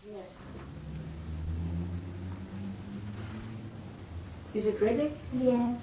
Yes. Is it ready? Yes.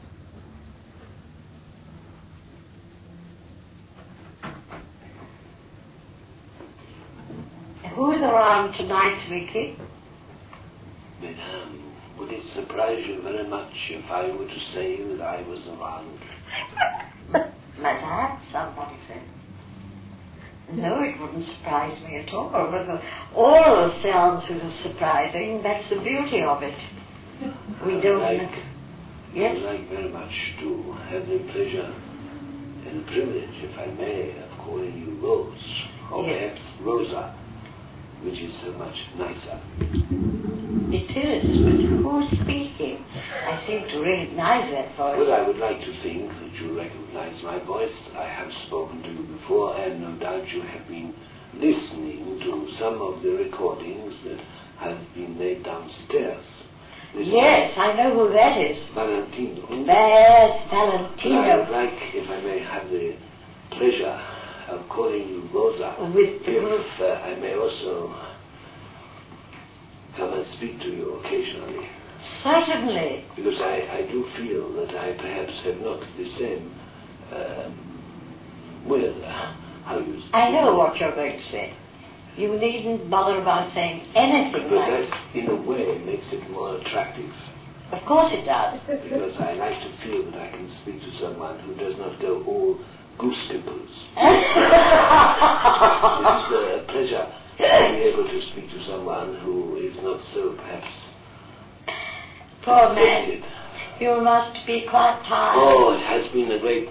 Who's around tonight, Vicky? Madame, would it surprise you very much if I were to say that I was around? Madame, somebody said. No, it wouldn't surprise me at all. But all seances are surprising. That's the beauty of it. We don't... I would like very much to have the pleasure and privilege, if I may, of calling you Rose, or perhaps Rosa, which is so much nicer. It is, but who's speaking? I seem to recognize that voice. Well, I would like to think that you recognize my voice. I have spoken to you before, and no doubt you have been listening to some of the recordings that have been made downstairs. Yes, I know who that is. Valentino. Yes, Valentino. I would like, if I may, have the pleasure of calling you Rosa. If I may also come and speak to you occasionally. Certainly. Because I do feel that I perhaps have not the same, how you speak. I know what you're going to say. You needn't bother about saying anything but like that, in a way, makes it more attractive. Of course it does. Because I like to feel that I can speak to someone who does not go all goose pimples. It's a pleasure to be able to speak to someone who is not so, perhaps, Poor man. You must be quite tired. Oh, it has been a great,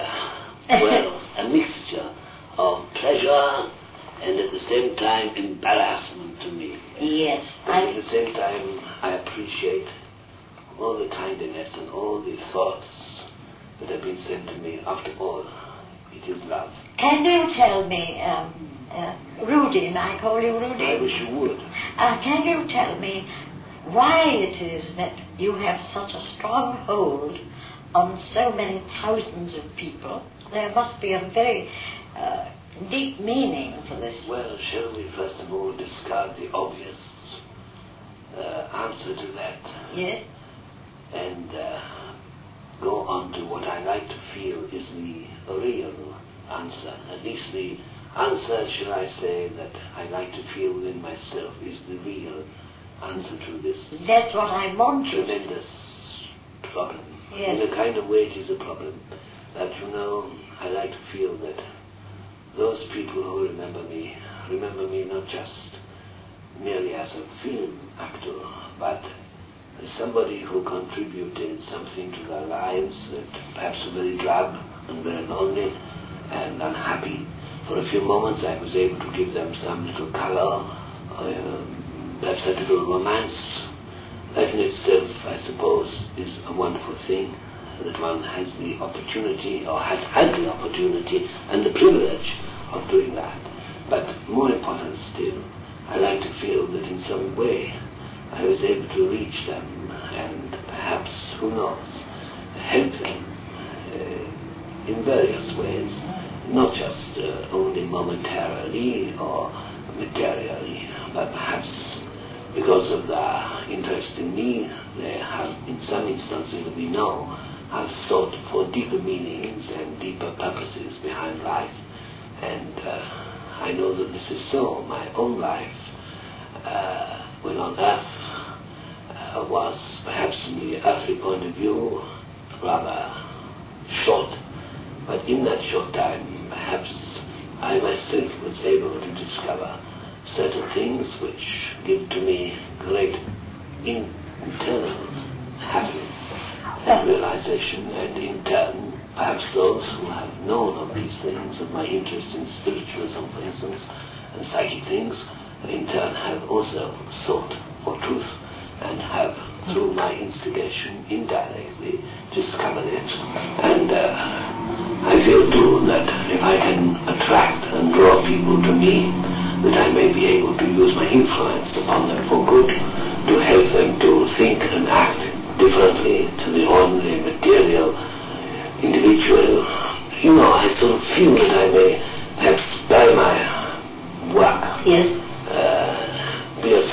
a mixture of pleasure and at the same time embarrassment to me. Yes. But at the same time, I appreciate all the kindness and all the thoughts that have been sent to me. After all, it is love. Can you tell me, Rudy, may I call you Rudy? I wish you would. Can you tell me why it is that you have such a strong hold on so many thousands of people? There must be a very deep meaning for this. Well, shall we first of all discard the obvious answer to that? Yes. And go on to what I like to feel is the real answer. At least the answer, shall I say, that I like to feel within myself is the real answer to this. That's what I want. Tremendous problem. Yes. In a kind of way it is a problem. But you know, I like to feel that those people who remember me not just merely as a film actor, but as somebody who contributed something to their lives that perhaps were very drab and very lonely and unhappy. For a few moments I was able to give them some little color, perhaps a little romance. That in itself, I suppose, is a wonderful thing, that one has the opportunity, or has had the opportunity and the privilege of doing that. But more important still, I like to feel that in some way I was able to reach them and perhaps, who knows, help them in various ways, not just only momentarily or materially, but perhaps because of their interest in me, they have, in some instances we know, have sought for deeper meanings and deeper purposes behind life. And I know that this is so. My own life, when on earth, was perhaps from the earthly point of view rather short, but in that short time perhaps I myself was able to discover certain things which give to me great internal happiness and realization, and in turn perhaps those who have known of these things, of my interest in spiritualism for instance, and psychic things, in turn have also sought for truth and have, through my instigation, indirectly discovered it. And I feel too that if I can attract and draw people to me, that I may be able to use my influence upon them for good, to help them to think and act differently to the ordinary material individual. You know, I sort of feel that I may perhaps by my work be a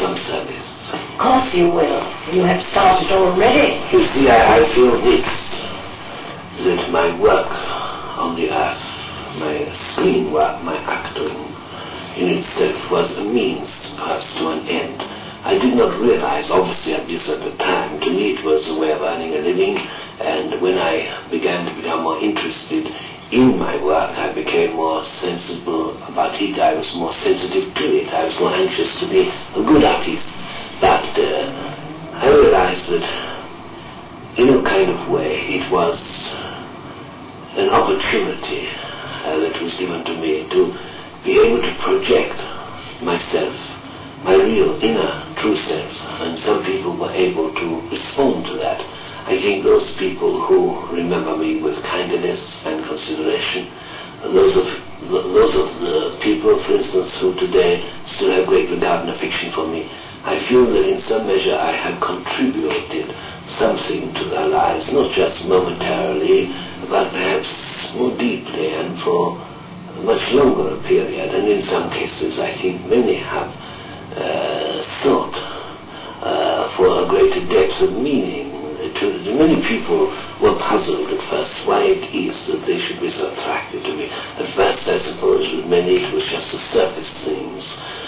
you will. You have started already. You see, I feel this, that my work on the earth, my screen work, my acting, in itself was a means, perhaps, to an end. I did not realize, obviously, at this at the time. To me, it was a way of earning a living, and when I began to become more interested in my work, I became more sensible about it. I was more sensitive to it. I was more anxious to be a good artist. But I realized that, in a kind of way, it was an opportunity that was given to me to be able to project myself, my real inner true self, and some people were able to respond to that. I think those people who remember me with kindness and consideration, those of the people, for instance, who today still have great regard and affection for me, I feel that in some measure I have contributed something to their lives, not just momentarily, but perhaps more deeply and for a much longer period. And in some cases, I think many have sought for a greater depth of meaning. Many people were puzzled at first why it is that they should be so attracted to me. At first, I suppose, with many it was just the surface things,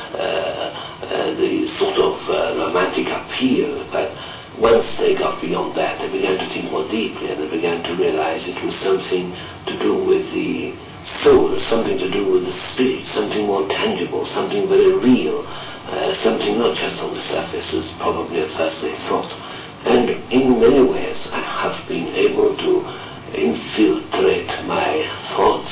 the sort of romantic appeal, but once they got beyond that, they began to think more deeply, and they began to realize it was something to do with the soul, something to do with the spirit, something more tangible, something very real, something not just on the surface as probably at first they thought. And in many ways I have been able to infiltrate my thoughts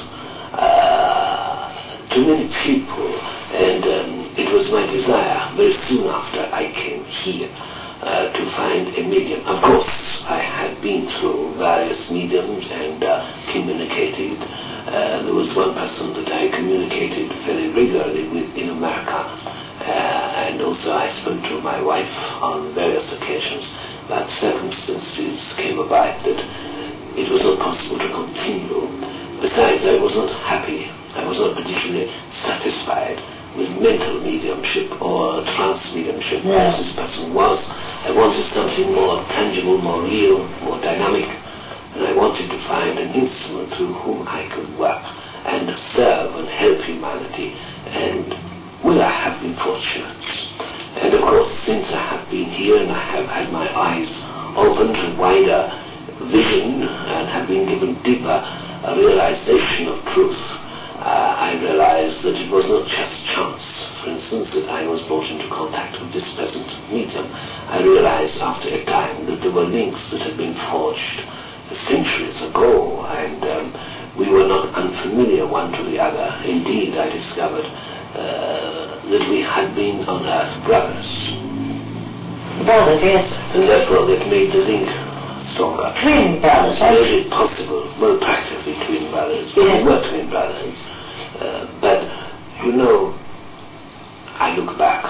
to many people, and it was my desire very soon after I came here to find a medium. Of course, I had been through various mediums and communicated. There was one person that I communicated very regularly with in America, and also I spoke to my wife on various occasions, but circumstances came about that it was not possible to continue. Besides, I was not happy. I was not particularly satisfied with mental mediumship or trance mediumship as this person was. I wanted something more tangible, more real, more dynamic, and I wanted to find an instrument through whom I could work and serve and help humanity. And well, I have been fortunate. And of course, since I have been here and I have had my eyes opened to wider vision and have been given deeper realization of truth, I realized that it was not just chance, for instance, that I was brought into contact with this present medium. I realized after a time that there were links that had been forged centuries ago, and we were not unfamiliar one to the other. Indeed, I discovered that we had been on earth brothers. Brothers, yes. And therefore that made the link stronger. Twin brothers, right? Made it possible, well, practically twin brothers, but we were twin brothers. But, you know, I look back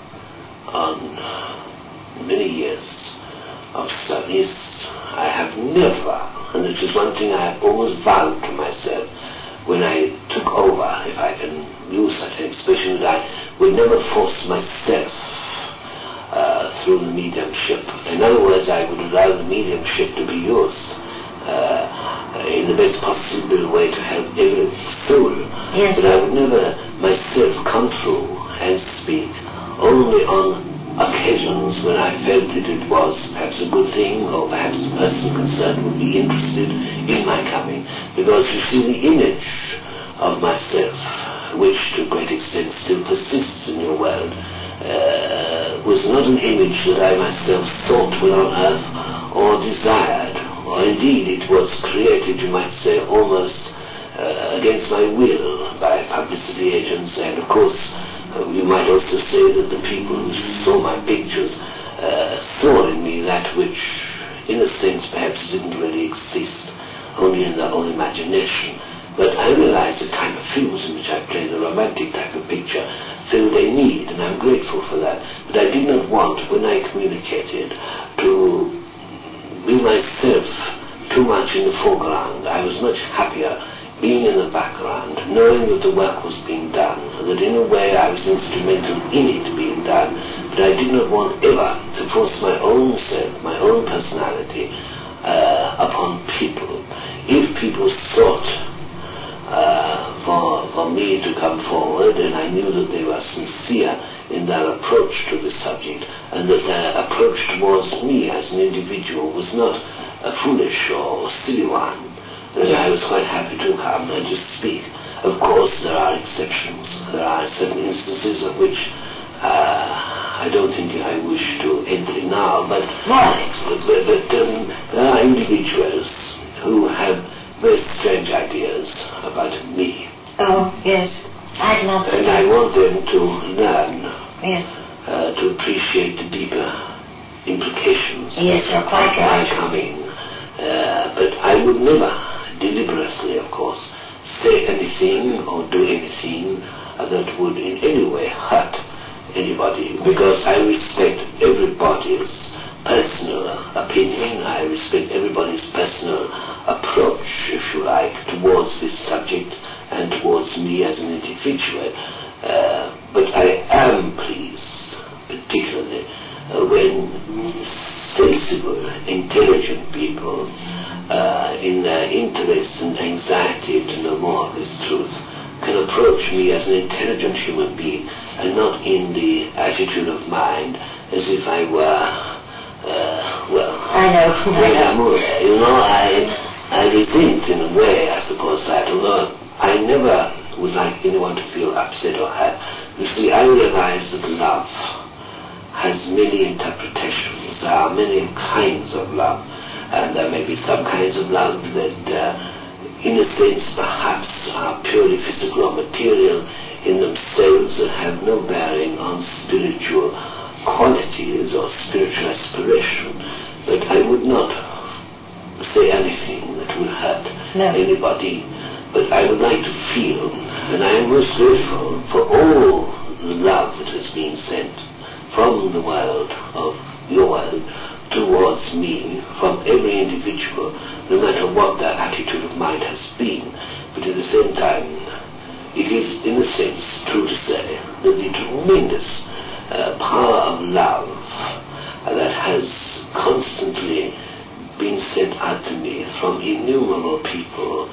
on many years of studies. I have never, and it is one thing I have always vowed to myself, when I took over, if I can use such an expression, that I would never force myself through the mediumship. In other words, I would allow the mediumship to be used in the best possible way to help every soul. Yes. But I would never myself come through and speak, only on occasions when I felt that it was perhaps a good thing, or perhaps the person concerned would be interested in my coming. Because you see, the image of myself, which to a great extent still persists in your world, was not an image that I myself thought when on earth or desired, or indeed it was created, you might say, almost against my will by publicity agents. And of course you might also say that the people who saw my pictures saw in me that which in a sense perhaps didn't really exist, only in their own imagination. But I realized the type of films in which I played, the romantic type of picture, filled a need, and I'm grateful for that. But I did not want, when I communicated, to be myself too much in the foreground. I was much happier being in the background, knowing that the work was being done, that in a way I was instrumental in it being done, but I did not want ever to force my own self, my own personality upon people. If people sought for me to come forward, and I knew that they were sincere in their approach to the subject, and that their approach towards me as an individual was not a foolish or silly one, then I was quite happy to come and to speak. Of course, there are exceptions. There are certain instances of which I don't think I wish to enter in now, but there are individuals who have very strange ideas about me. Oh, yes. I'd love to. And I want them to learn Yes. to appreciate the deeper implications Yes, you're quite of my right. coming. But I would never deliberately, of course, say anything or do anything that would in any way hurt anybody, because I respect everybody's personal opinion, I respect everybody's personal approach, if you like, towards this subject and towards me as an individual. But I am pleased, particularly when sensible, intelligent people, in their interest and anxiety to know more of this truth, can approach me as an intelligent human being, and not in the attitude of mind as if I were, I know. you know, I resent in a way, I suppose, that, although I never would like anyone to feel upset or hurt. You see, I realize that love has many interpretations. There are many kinds of love, and there may be some kinds of love that in a sense perhaps are purely physical or material in themselves and have no bearing on spiritual qualities or spiritual aspiration. But I would not say anything that would hurt anybody. But I would like to feel, and I am most grateful for all the love that has been sent from the world of your world towards me, from every individual, no matter what their attitude of mind has been. But at the same time, it is in a sense true to say that the tremendous power of love that has constantly been sent out to me from innumerable people,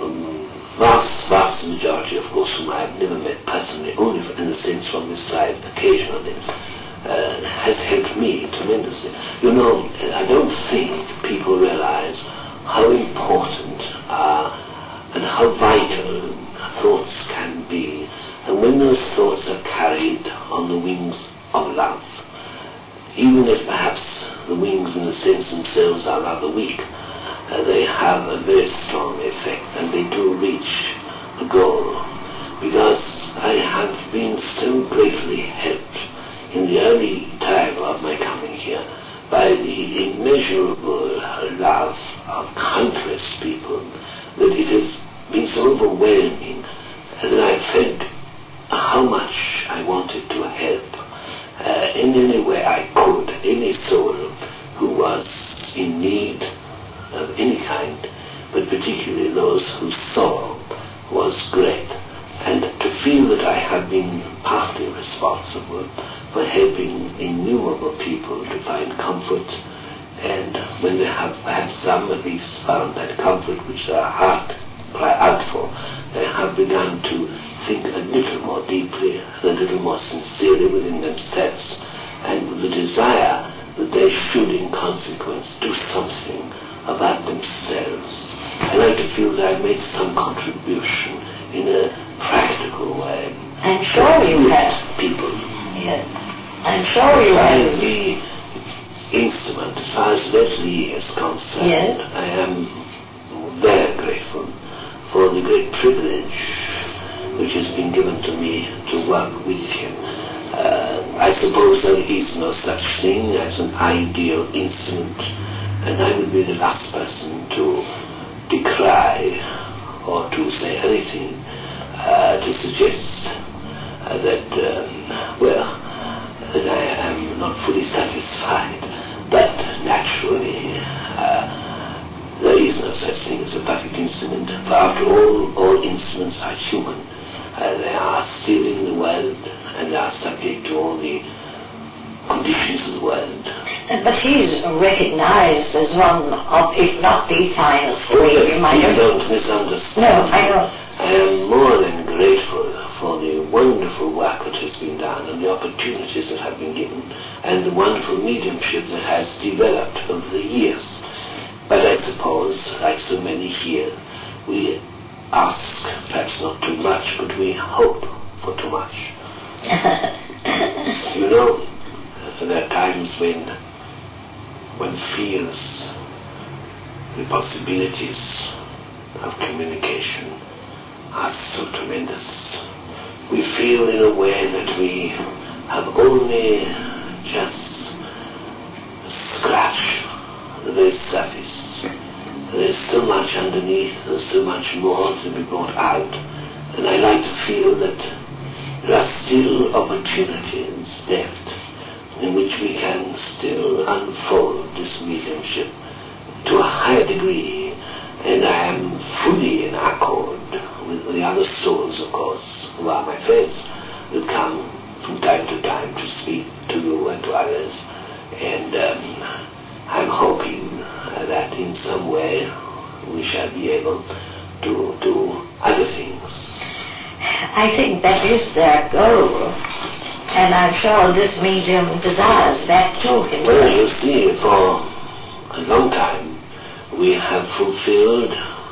vast majority, of course, whom I have never met personally, only in a sense from this side occasionally, has helped me tremendously. You know, I don't think people realize how important and how vital thoughts can be, and when those thoughts are carried on the wings of love, even if perhaps the wings in a sense themselves are rather weak, they have a very strong effect, and they do reach the goal, because I have been so greatly helped in the early time of my coming here by the immeasurable love of countless people, that it has been so overwhelming that I felt how much I wanted to help in any way I could any soul who was in need of any kind, but particularly those whose sorrow was great, and to feel that I have been partly responsible for helping innumerable people to find comfort, and when they have perhaps some at least found that comfort which their heart cry out for, they have begun to think a little more deeply, a little more sincerely within themselves, and with the desire that they should in consequence do something about themselves. I like to feel that I've made some contribution in a practical way. I'm sure you have. People. Yes. I'm sure you have. As the instrument, as far as Leslie is concerned, yes. I am very grateful for the great privilege which has been given to me to work with him. I suppose there is no such thing as an ideal instrument, and I would be the last person to decry or to say anything to suggest that I am not fully satisfied. But naturally, there is no such thing as a perfect instrument, for after all instruments are human. They are still in the world, and they are subject to all the conditions of the world. But he's recognized as one of, if not the finest medium. Please don't misunderstand. No, I don't. I am more than grateful for the wonderful work that has been done and the opportunities that have been given and the wonderful mediumship that has developed over the years. But I suppose, like so many here, we ask perhaps not too much, but we hope for too much. You know, there are times when one feels the possibilities of communication are so tremendous. We feel in a way that we have only just scratched the very surface. There's so much underneath, there's so much more to be brought out. And I like to feel that there are still opportunities left in which we can still unfold this mediumship to a higher degree. And I am fully in accord with the other souls, of course, who are my friends, that come from time to time to speak to you and to others. And I'm hoping that in some way we shall be able to do other things. I think that is their goal, and I'm sure this medium desires that too himself. Well, you see, for a long time we have fulfilled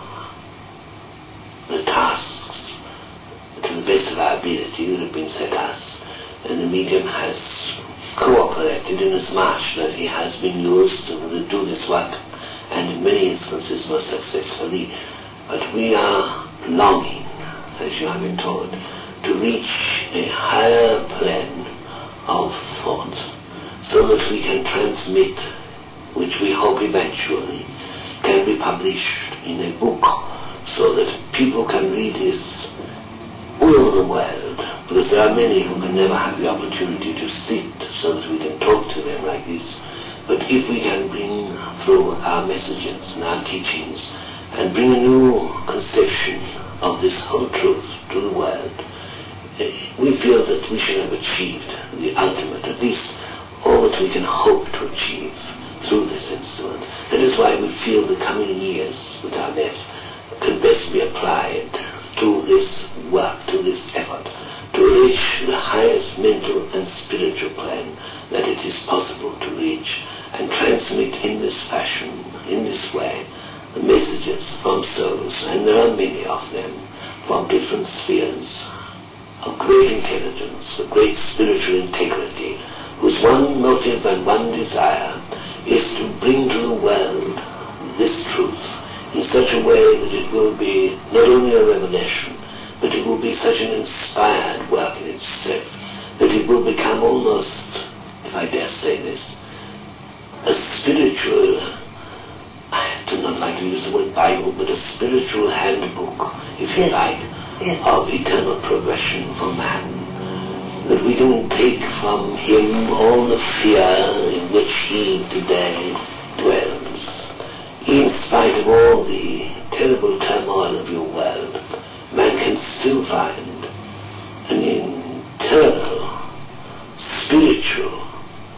the tasks to the best of our ability that have been set us, and the medium has cooperated inasmuch that he has been used to do this work, and in many instances most successfully. But we are longing, as you have been told, to reach a higher plane of thought, so that we can transmit, which we hope eventually can be published in a book, so that people can read this all over the world, because there are many who can never have the opportunity to sit so that we can talk to them like this. But if we can bring through our messages and our teachings and bring a new conception of this whole truth to the world, we feel that we should have achieved the ultimate, at least all that we can hope to achieve through this instrument. That is why we feel the coming years that are left can best be applied to this work, to this effort, to reach the highest mental and spiritual plane that it is possible to reach, and transmit in this fashion, in this way, the messages from souls, and there are many of them, from different spheres of great intelligence, of great spiritual integrity, whose one motive and one desire is to bring to the world this truth in such a way that it will be not only a revelation, but it will be such an inspired work in itself, that it will become almost, if I dare say this, a spiritual, I do not like to use the word Bible, but a spiritual handbook, if you like, of eternal progression for man, that we can take from him all the fear in which he today dwells. In spite of all the terrible turmoil of your world, man can still find an internal, spiritual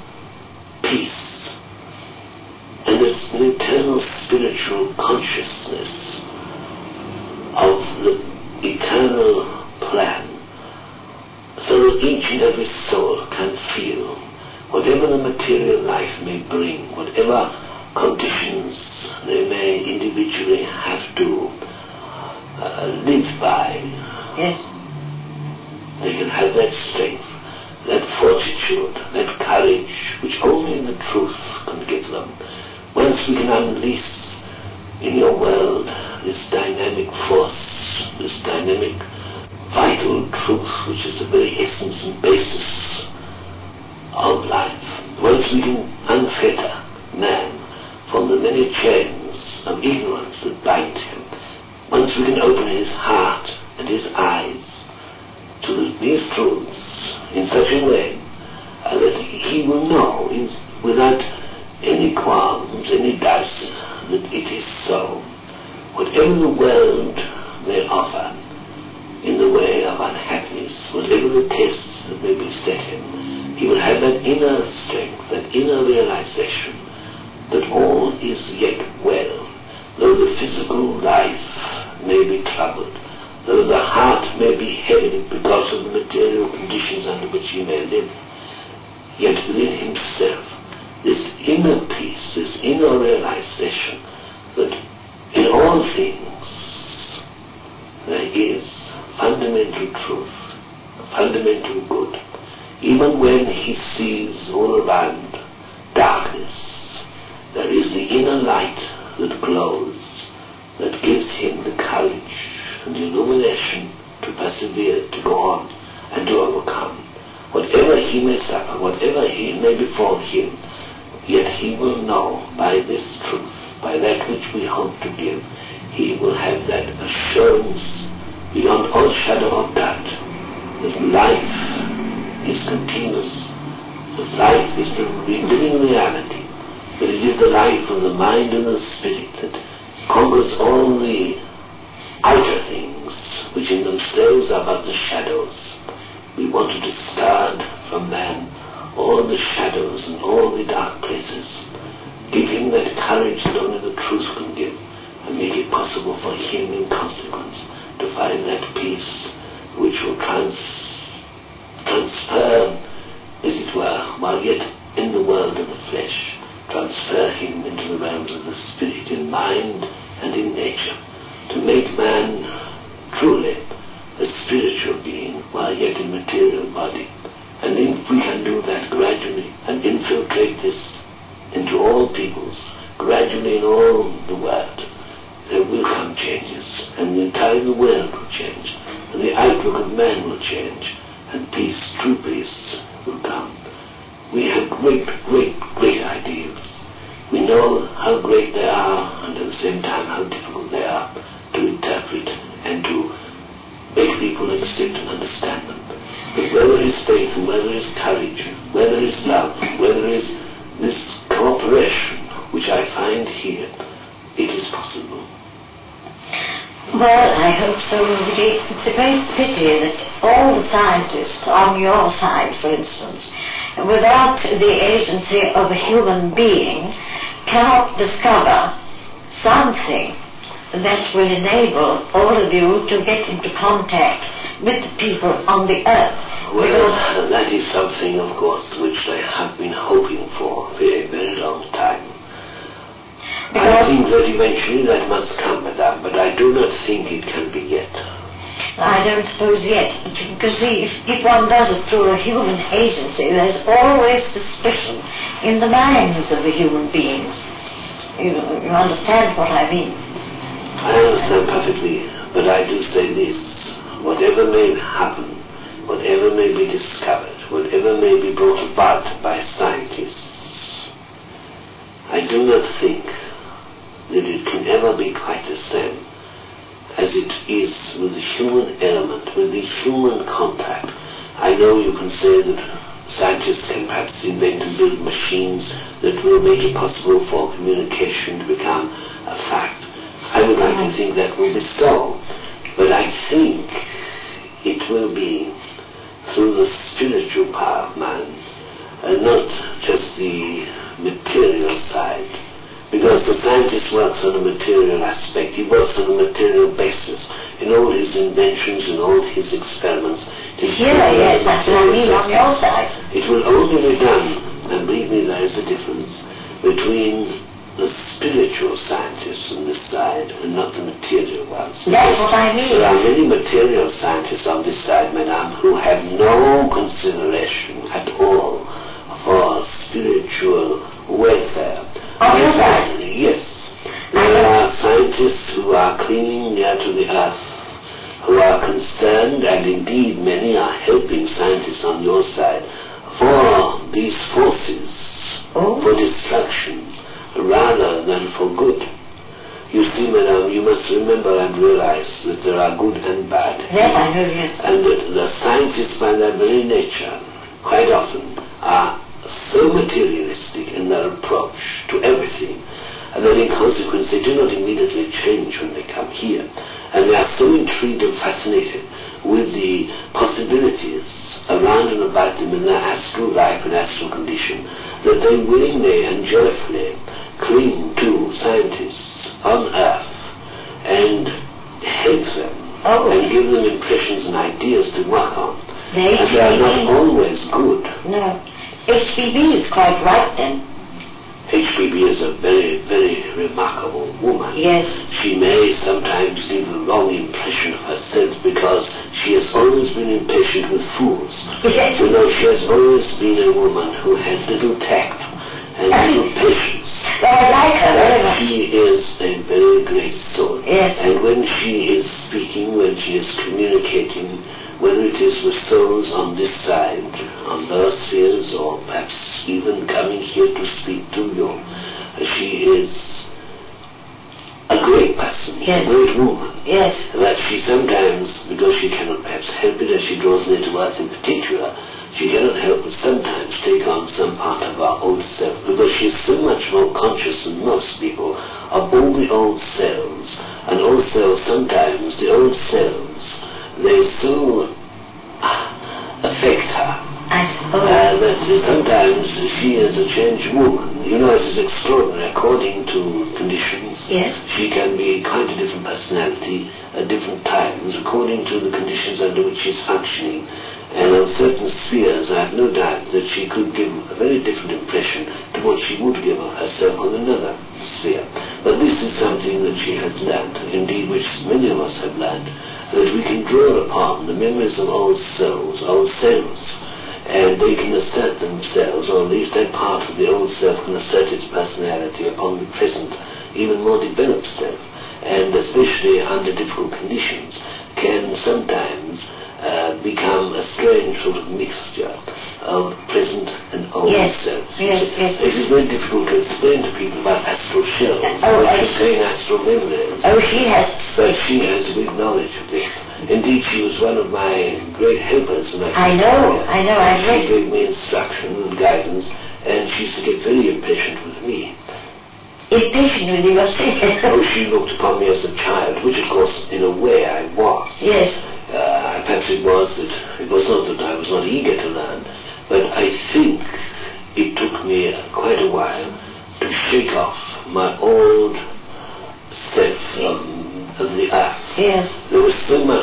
peace, and it's an internal spiritual consciousness of the eternal plan, so that each and every soul can feel whatever the material life may bring, whatever conditions they may individually have to live by. Yes. They can have that strength, that fortitude, that courage, which only the truth can give them. Once we can unleash in your world this dynamic force, this dynamic vital truth, which is the very essence and basis of life. Once we can unfetter man from the many chains of ignorance that bind him, once we can open his heart and his eyes to these truths in such a way that he will know without any qualms, any doubts, that it is so. Whatever the world may offer in the way of unhappiness, whatever the tests that may beset him, he will have have that inner strength, that inner realization that all is yet well, though the physical life may be troubled, though the heart may be heavy because of the material conditions under which he may live, yet within himself this inner peace, this inner realization that in all things there is fundamental truth, fundamental good. Even when he sees all around darkness, there is the inner light that glows, that gives him the courage and the illumination to persevere, to go on, and to overcome. Whatever he may suffer, whatever he may befall him, yet he will know by this truth, by that which we hope to give, he will have that assurance beyond all shadow of doubt that life is continuous, that life is the living reality, that it is the life of the mind and the spirit that conquers all the outer things which in themselves are but the shadows. We want to discard from man all the shadows and all the dark places. Give him that courage that only the truth can give, and make it possible for him in consequence to find that peace which will transfer, as it were, while yet in the world of the flesh, transfer him into the realms of the spirit, in mind and in nature, to make man truly a spiritual being while yet in material body. And if we can do that gradually and infiltrate this into all peoples, gradually in all the world, there will come changes, and the entire world will change, and the outlook of man will change, and peace, true peace, will come. We have great, great, great ideals. We know how great they are, and at the same time how difficult they are to interpret and to make people accept and understand them. But where there is faith, and where there is courage, where there is love, where there is this cooperation which I find here, it is possible. Well, I hope so, Rudy. It's a great pity that all the scientists on your side, for instance, without the agency of a human being, cannot discover something that will enable all of you to get into contact with the people on the earth. Well, that is something, of course, which I have been hoping for a very, very long time. I think that eventually that must come, madame, but I do not think it can be yet. I don't suppose yet, because if one does it through a human agency, there's always suspicion in the minds of the human beings. You understand what I mean? I understand perfectly, but I do say this. Whatever may happen, whatever may be discovered, whatever may be brought about by scientists, I do not think that it can ever be quite the same as it is with the human element, with the human contact. I know you can say that scientists can perhaps invent and build machines that will make it possible for communication to become a fact. I would like to think that will be so, but I think it will be through the spiritual power of man, and not just the material side. Because the scientist works on a material aspect, he works on a material basis in all his inventions and all his experiments. Yes, that's what I mean on your side. It will only be done, and believe me, there is a difference between the spiritual scientists on this side and not the material ones. That's what I mean. There are many material scientists on this side, madame, who have no consideration at all for spiritual welfare. On your side? Yes. There are scientists who are clinging near to the earth, who are concerned, and indeed many are helping scientists on your side, for these forces, for destruction, rather than for good. You see, madame, you must remember and realize that there are good and bad. Yes, I know, yes. And that the scientists, by their very nature, quite often are so materialistic in their approach to everything and then in consequence they do not immediately change when they come here. And they are so intrigued and fascinated with the possibilities around and about them in their astral life and astral condition that they willingly and joyfully cling to scientists on Earth and help them and give them impressions and ideas to work on. And they are not always good. No. HPB is quite right then. HPB is a very, very remarkable woman. Yes. She may sometimes give a wrong impression of herself because she has always been impatient with fools. Yes. You know, she has always been a woman who had little tact and little patience. Well, I like her very much. She is a very great soul. Yes. And when she is speaking, when she is communicating, whether it is with souls on this side, on lower spheres, or perhaps even coming here to speak to you, she is a great person, yes. a great woman. Yes. That she sometimes, because she cannot perhaps help it as she draws near to earth in particular, she cannot help but sometimes take on some part of our old self, because she is so much more conscious than most people of all the old selves, and also sometimes the old selves, they so affect her. I suppose. That sometimes she is a changed woman. You know, it is extraordinary. According to conditions, yes. She can be quite a different personality at different times, according to the conditions under which she is functioning. And on certain spheres, I have no doubt that she could give a very different impression to what she would give of herself on another sphere. But this is something that she has learned, indeed which many of us have learned, that we can draw upon the memories of old souls, old selves, and they can assert themselves, or at least that part of the old self can assert its personality upon the present, even more developed self, and especially under difficult conditions, can sometimes become a strange sort of mixture of present and old self. Yes. It is very difficult to explain to people about astral shells, contain astral memories. Oh, she has. But she has a big knowledge of this. Indeed, she was one of my great helpers when I know. She gave me instruction and guidance, and she used to get very impatient with me. Impatient with you, was she? Oh, she looked upon me as a child, which of course, in a way, I was. Yes. Perhaps it was not that I was not eager to learn, but I think it took me quite a while to shake off my old self of the earth. Yes. There was so much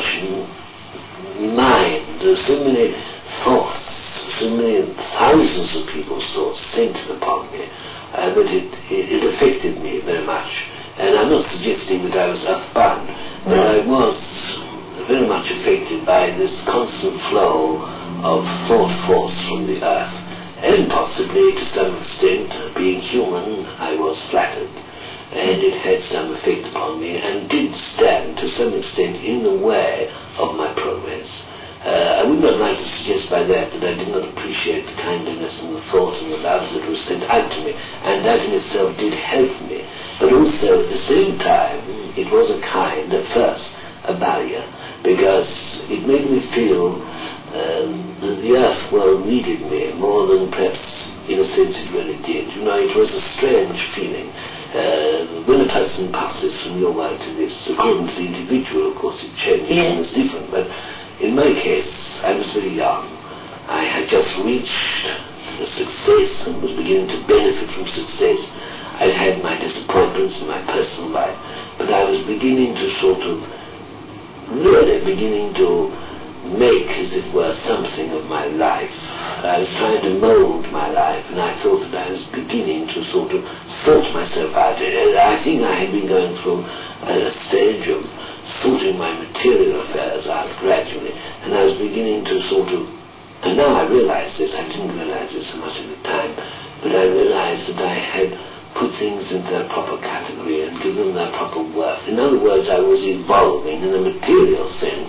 mind, there were so many thoughts, so many thousands of people's thoughts centered upon me, that it affected me very much. And I'm not suggesting that I was earthbound, but I was very much affected by this constant flow of thought force from the earth. And possibly, to some extent, being human, I was flattered. And it had some effect upon me, and did stand, to some extent, in the way of my progress. I would not like to suggest by that I did not appreciate the kindliness and the thought and the love that was sent out to me, and that in itself did help me. But also, at the same time, it was a kind, at first, a barrier, because it made me feel that the earth well needed me more than perhaps in a sense it really did. You know, it was a strange feeling. When a person passes from your world to this, according to the individual, of course, it changes and is different. But in my case, I was very young. I had just reached the success and was beginning to benefit from success. I'd had my disappointments in my personal life, but I was beginning to really beginning to make, as it were, something of my life. I was trying to mold my life, and I thought that I was beginning to sort myself out. I think I had been going through a stage of sorting my material affairs out gradually, and I was beginning to and now I realize this, I didn't realize this so much at the time, but I realized that I had put things into their proper category and give them their proper worth. In other words, I was evolving in a material sense,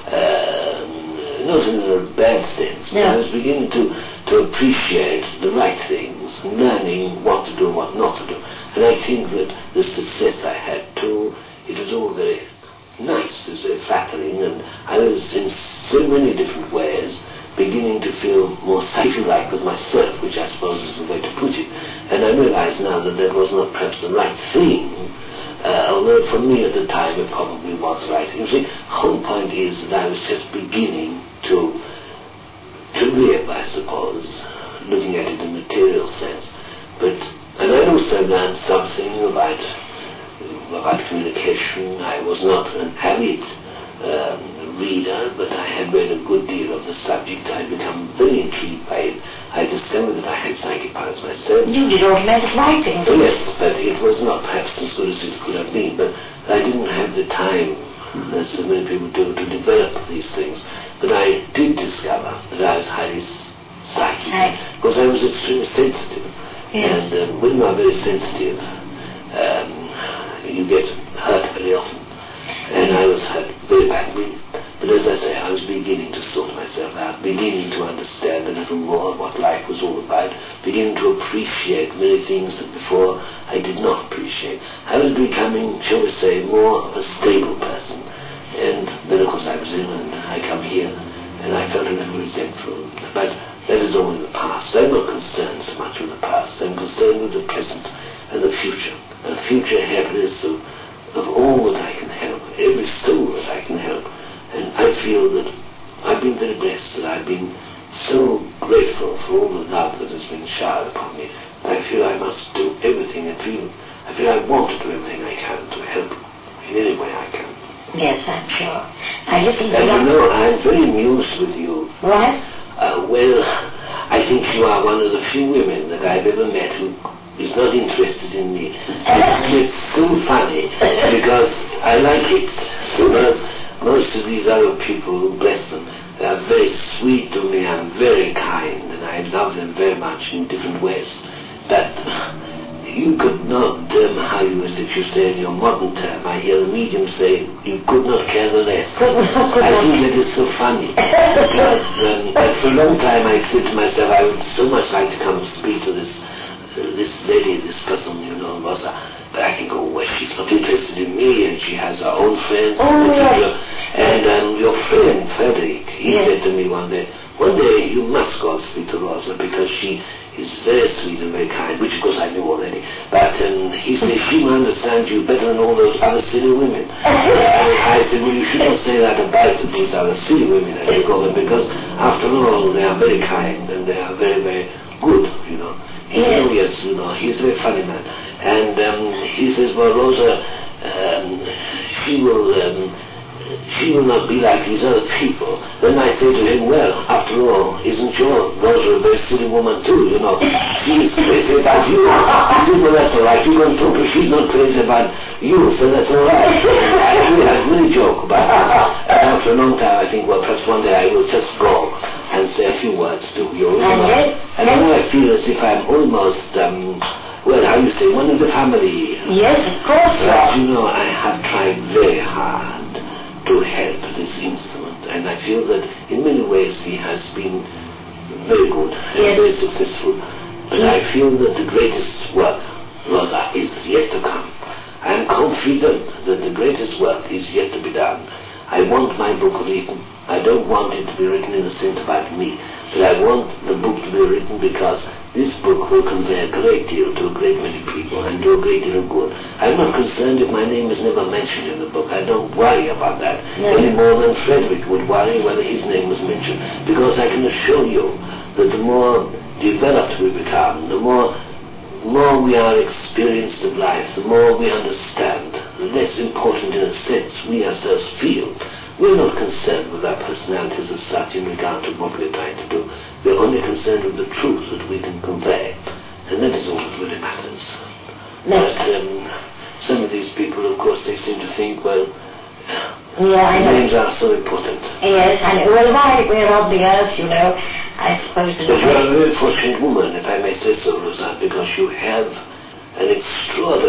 not in a bad sense. No. I was beginning to appreciate the right things, learning what to do and what not to do. And I think that the success I had too, it was all very nice, it was very flattering, and I was in so many different ways beginning to feel more psyche-like with myself, which I suppose is the way to put it. And I realize now that that was not perhaps the right thing, although for me at the time it probably was right. You see, the whole point is that I was just beginning to live, I suppose, looking at it in a material sense. And I also learned something about communication. I was not an avid reader, but I had read a good deal of the subject. I had become very intrigued by it. I discovered that I had psychic powers myself. You did automatic writing, didn't you? Yes, but it was not perhaps as good as it could have been. But I didn't have the time, as so many people do, to develop these things. But I did discover that I was highly psychic, because I was extremely sensitive. Yes. And when you are very sensitive, you get hurt very often. And I was hurt very badly. But as I say, I was beginning to sort myself out, beginning to understand a little more what life was all about, beginning to appreciate many things that before I did not appreciate. I was becoming, shall we say, more of a stable person. And then, of course, I was ill, and I come here, and I felt a little resentful. But that is all in the past. I'm not concerned so much with the past. I'm concerned with the present and the future. And the future happiness of all that I can help, every soul that I can help. And I feel that I've been very blessed, that I've been so grateful for all the love that has been showered upon me, that I feel I must do everything, and I feel I want to do everything I can to help in any way I can. Yes, I'm sure. I listened to and you know, I'm very amused with you. What? Well, I think you are one of the few women that I've ever met who is not interested in me. It's so funny, because I like it, because most of these other people, bless them, they are very sweet to me, and very kind, and I love them very much in different ways. But you could not, how you, as if you say in your modern term, I hear the medium say, you could not care the less. I think that is so funny. Because for a long time I said to myself, I would so much like to come and speak to this lady, this person, you know, Rosa. But I think, oh, well, she's not interested in me, and she has her own friends. And your friend, Frederick, he said to me one day, you must go and speak to Rosa, because she is very sweet and very kind, which of course I knew already. But he said, she will understand you better than all those other silly women. I said, well, you shouldn't say that about these other silly women, as you call them, because after all, they are very kind, and they are very, very good, you know. He said, oh yes, you know, he's a very funny man. And he says, well, Rosa, she will not be like these other people. Then I say to him, well, after all, isn't your Rosa a very silly woman too, you know? She's crazy about you. He said, well, that's all right. You don't talk if she's not crazy about you, so that's all right. I really joke about it. After a long time, I think, well, perhaps one day I will just go and say a few words to you, know. And then I feel as if I'm almost, well, how you say, one of the family. Yes, of course. But, you know, I have tried very hard to help this instrument, and I feel that in many ways he has been very good and very successful. But I feel that the greatest work, Rosa, is yet to come. I am confident that the greatest work is yet to be done. I want my book written. I don't want it to be written in the sense about me, but I want the book to be written because this book will convey a great deal to a great many people and do a great deal of good. I'm not concerned if my name is never mentioned in the book. I don't worry about that any more than Frederick would worry whether his name was mentioned, because I can assure you that the more developed we become, the more we are experienced of life, the more we understand, the less important in a sense we ourselves feel. We're not concerned with our personalities as such in regard to what we're trying to do. We're only concerned with the truth that we can convey. And that is all that really matters. But some of these people, of course, they seem to think, well, names are so important. Yes, and well, while we're on the earth, you know, I suppose... But you are a very fortunate woman, if I may say so, Rosa, because you have an extraordinary